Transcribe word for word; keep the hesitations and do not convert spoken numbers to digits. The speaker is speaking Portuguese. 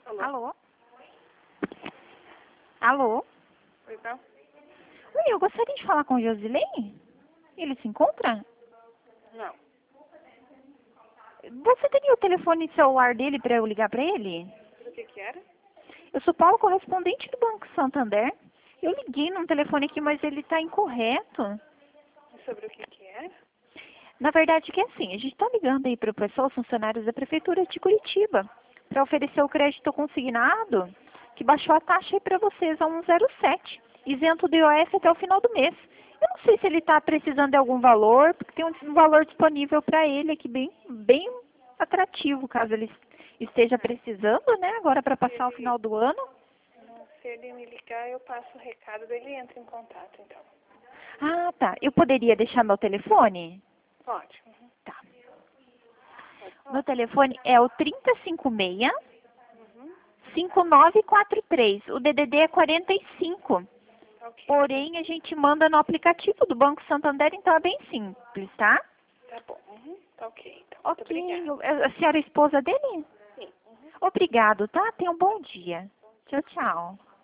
Alô? Alô? Alô? Oi, tá? Oi, eu gostaria de falar com o Josilei. Ele se encontra? Não. Você teria o telefone celular dele para eu ligar para ele? O que que era? Eu sou Paulo, correspondente do Banco Santander. Eu liguei num telefone aqui, mas ele está incorreto. E sobre o que que era? Na verdade que é assim, a gente está ligando aí para o pessoal, funcionários da Prefeitura de Curitiba, para oferecer o crédito consignado, que baixou a taxa aí para vocês a um zero sete, isento do I O F até o final do mês. Eu não sei se ele está precisando de algum valor, porque tem um, um valor disponível para ele aqui bem, bem atrativo, caso ele esteja precisando, né, agora para passar o Ele, final do ano. não, se ele me ligar, eu passo o recado dele e entra em contato, então. Ah, tá. Eu poderia deixar meu telefone? Pode. Uhum. Tá. Pode Meu falar. telefone é o trinta e cinco seis, Uhum. cinco nove quatro três. O D D D é quarenta e cinco. Ok. Porém, a gente manda no aplicativo do Banco Santander, então é bem simples, tá? Tá bom. Uhum. Tá ok, então. Muito Ok. obrigada. Eu- A senhora é esposa dele? Sim. Uhum. Obrigado, tá? Tenha um bom dia. Tchau, tchau.